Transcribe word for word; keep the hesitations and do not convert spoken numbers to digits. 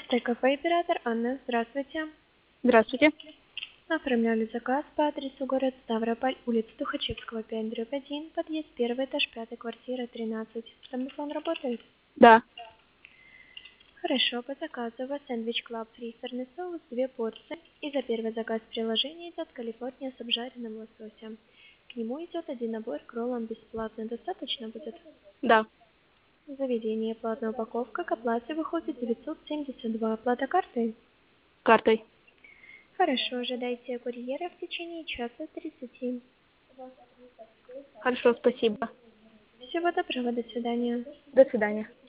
Стейк-кафе «Император». Анна, здравствуйте. Здравствуйте. Оформляли заказ по адресу город Ставрополь, улица Тухачевского, пять дробь один, подъезд первый, этаж пятый, квартира тринадцать. Домофон работает? Да. Хорошо, по заказу у вас сэндвич Клаб фрисерный соус, две порции. И за первый заказ в приложении идет Калифорния с обжаренным лососем. К нему идет один набор к роллам бесплатно. Достаточно будет? Да. Заведение платная упаковка, к оплате выходит девятьсот семьдесят два. Оплата картой? Картой. Хорошо, ожидайте курьера в течение часа тридцати. Хорошо, спасибо. Всего доброго, до свидания. До свидания.